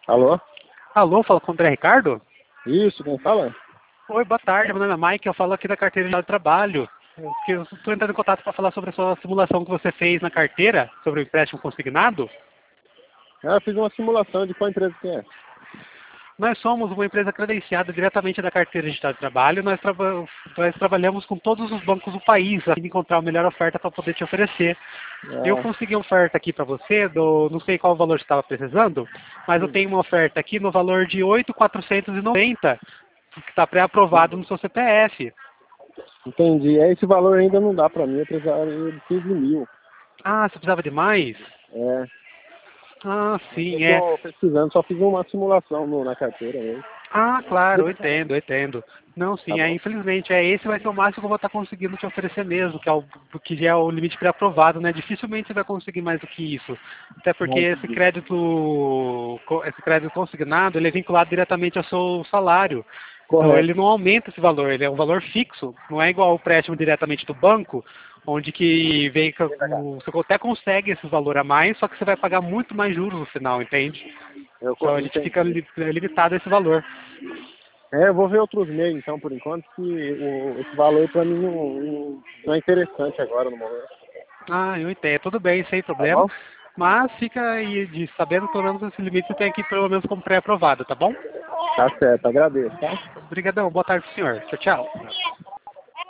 Alô? Alô, fala com o André Ricardo? Isso, quem fala? Oi, boa tarde, meu nome é Mike, eu falo aqui da carteira de trabalho. Eu estou entrando em contato para falar sobre a sua simulação que você fez na carteira, sobre o empréstimo consignado. Eu fiz uma simulação de qual empresa que é. Nós somos uma empresa credenciada diretamente da carteira digital de trabalho. Nós trabalhamos com todos os bancos do país, a fim de encontrar a melhor oferta para poder te oferecer. Eu Ah, consegui uma oferta aqui para você, não sei qual valor você estava precisando, mas eu tenho uma oferta aqui no valor de 8.490, que está pré-aprovado no seu CPF. entendi. Esse valor ainda não dá pra mim, eu precisaria de 15 mil. Ah, você precisava de mais? É, Ah, eu sim, é. tô pesquisando, só fiz uma simulação na carteira mesmo. Ah, claro, eu entendo, eu entendo. Não, Tá sim, bom? infelizmente, esse vai ser o máximo que eu vou estar conseguindo te oferecer mesmo, que já é o limite pré-aprovado, né? Dificilmente você vai conseguir mais do que isso. Até porque Não entendi. esse crédito consignado, ele é vinculado diretamente ao seu salário. Então ele Correto. não aumenta esse valor, ele é um valor fixo, não é igual o empréstimo diretamente do banco, onde que vem, você até consegue esse valor a mais, só que você vai pagar muito mais juros no final, entende? Então a gente fica Entendi. limitado a esse valor. É, eu vou ver outros meios então, por enquanto, que esse valor pra mim não é interessante agora no momento. Ah, eu entendo. Tudo bem, sem Tá problema. bom? Mas fica aí de sabendo que pelo menos esse limite você tem aqui pelo menos como pré-aprovado, tá bom? Tá certo, agradeço, tá? Obrigadão. Boa tarde pro senhor. Tchau, tchau.